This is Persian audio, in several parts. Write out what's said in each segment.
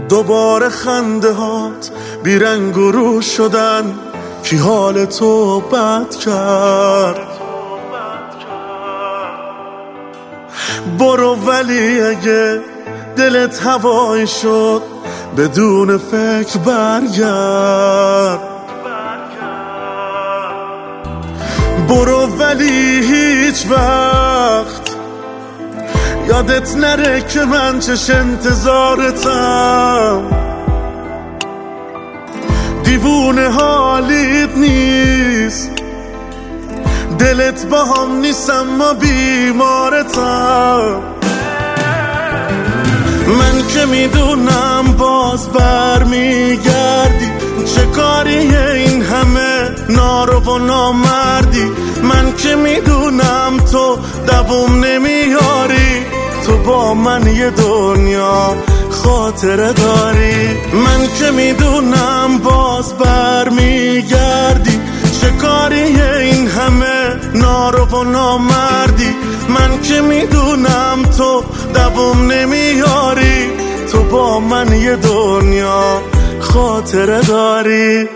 دوباره خنده هات بیرنگ و رو شدن، کی حال تو بد کرد؟ برو ولی اگه دلت هوایی شد بدون فکر برگرد. برو ولی هیچ وقت یادت نره که من چش انتظارتم. دیوونه حالیت نیست، دلت با هم نیست اما بیمارتم. من که میدونم باز برمیگردی، چه کاریه این همه نارو و نامردی. من که میدونم تو دووم نمیاری، تو با من یه دنیا خاطره داری. من که میدونم باز برمیگردی، چه کاریه این همه نارو و نامردی. من که میدونم تو دووم نمیاری، تو با من یه دنیا خاطره داری.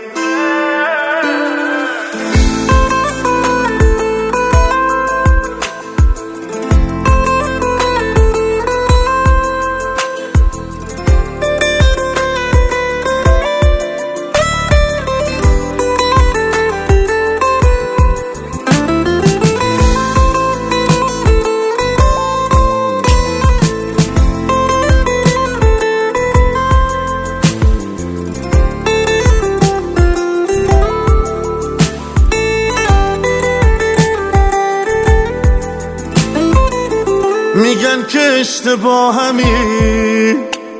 میگن که اشتباهمی،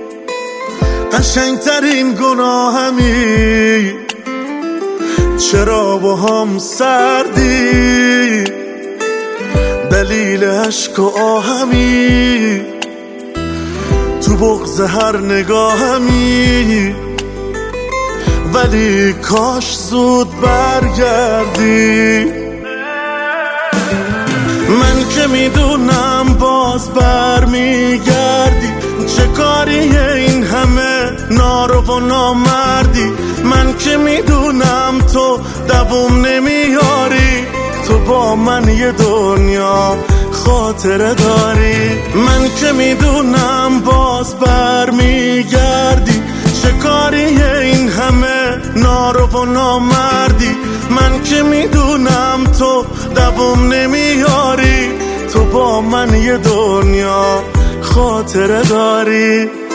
قشنگترین گناهمی. چرا با هم سردی؟ دلیل عشق و آهمی، تو بغض هر نگاهمی. ولی کاش زود برگردی. من که میدونم باز برمیگردی، چه کاریه این همه نارو و نامردی. من که میدونم تو دووم نمیاری، تو با من یه دنیا خاطره داری. من که میدونم باز برمیگردی، چه کاریه این همه نارو و نامردی. من که میدونم تو دووم نمیاری، تو با من یه دنیا خاطره داری.